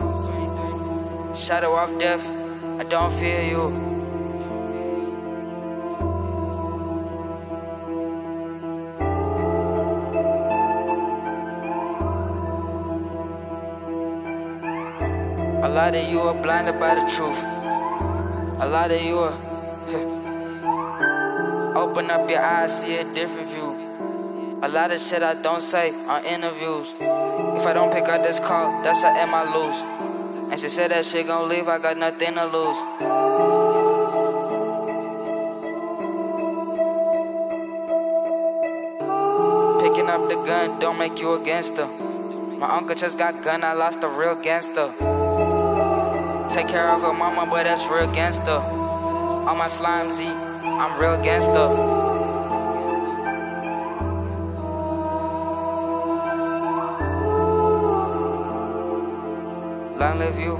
Shadow of death, I don't fear you. A lot of you are blinded by the truth. A lot of you are open up your eyes, see a different view. A lot of shit I don't say on interviews. If I don't pick up this call, that's an M I lose. And she said that shit gon' leave, I got nothing to lose. Picking up the gun don't make you a gangster. My uncle just got gun, I lost a real gangster. Take care of her mama, but that's real gangster. On my slime Z, I'm real gangster. Long live you.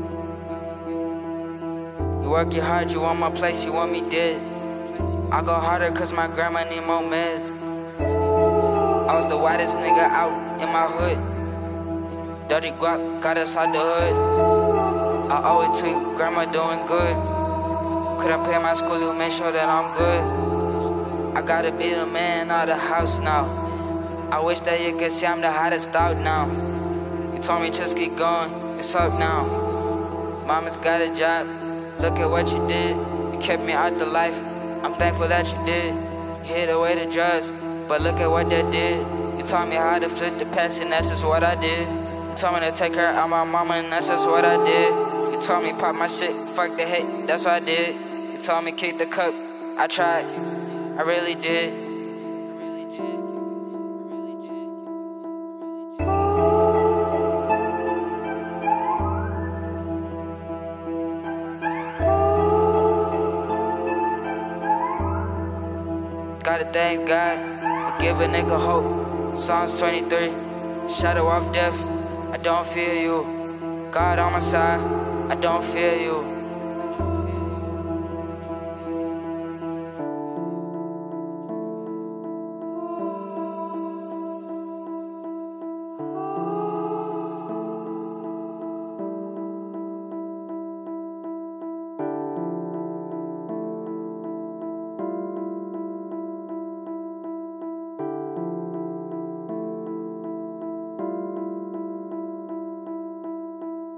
You work it hard, you want my place, you want me dead. I go harder cause my grandma need more meds. I was the whitest nigga out in my hood. Dirty guap got us out the hood. I owe it to you, grandma doing good. Couldn't pay my school, you make sure that I'm good. I gotta be the man of the house now. I wish that you could see I'm the hottest out now. You told me just keep going, it's up now. Mama's got a job, look at what you did. You kept me out the life, I'm thankful that you did. You hid away the drugs, but look at what that did. You taught me how to flip the past and that's just what I did. You told me to take care of my mama and that's just what I did. You told me pop my shit, fuck the hate, that's what I did. You told me kick the cup, I tried, I really did. Gotta thank God for give a nigga hope. Psalms 23, shadow of death, I don't fear you. God on my side, I don't fear you.